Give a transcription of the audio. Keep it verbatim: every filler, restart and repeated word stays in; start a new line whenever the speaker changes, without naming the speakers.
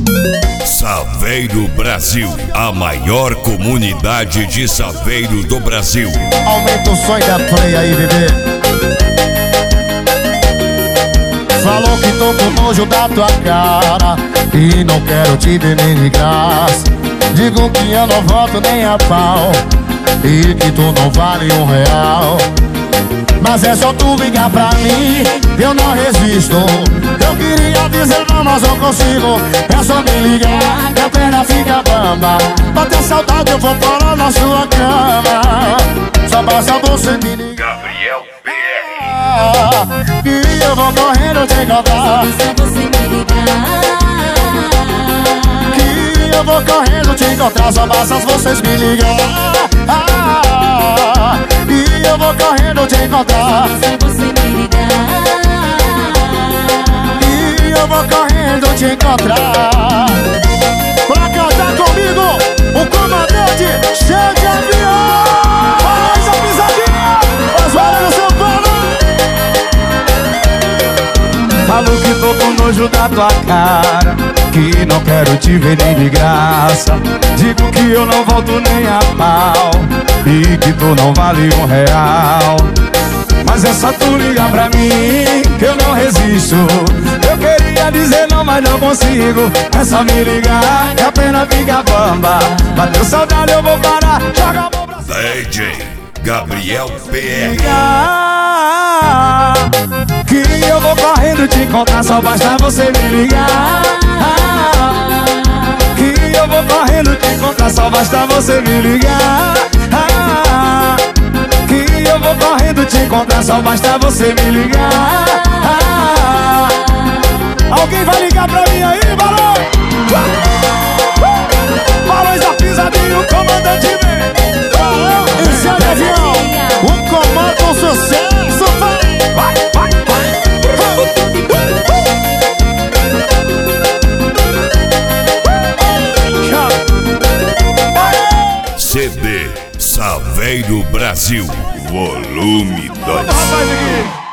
Saveiro Brasil, a maior comunidade de Saveiro do Brasil.
Aumenta o som da play aí, bebê. Falou que tô com nojo da tua cara e não quero te ver nem de graça. Digo que eu não volto nem a pau e que tu não vale um real. Mas é só tu ligar pra mim, eu não resisto. Eu queria dizer não, mas não consigo. É só me ligar, minha perna fica bamba. Bater saudade eu vou parar na sua cama. Só basta você me ligar,
Gabriel P R.
e eu vou correndo te encontrar.
Só você me ligar.
Que eu vou correndo te encontrar. Só basta vocês me ligar. E eu vou correndo te encontrar.
Só você me ligar.
E eu vou correndo te encontrar. Pra cantar comigo, o comandante cheio de avião. Faz a pisadinha, mas olha no São Paulo. Falo que tô com nojo da tua cara, que não quero te ver nem de graça. Digo que eu não volto nem a pau e que tu não vale um real. Mas é só tu ligar pra mim que eu não resisto. Eu queria dizer não, mas não consigo. É só me ligar que a pena fica bamba. Bateu saudade eu vou parar, joga a mão pra cima.
D J Gabriel P R.
Ligar, que eu vou correndo te encontrar. Só basta você me ligar. Que eu vou correndo te encontrar. Só basta você me ligar. Que eu vou correndo te encontrar. Só basta você me ligar. Alguém vai ligar pra mim aí, Barão? Barões da pisadinha, o comandante vem. Barão, esse é o avião. O comando, o sucesso, vai, vai, vai, vai.
C D Saveiro Brasil, volume dois.
Rapaz, aqui.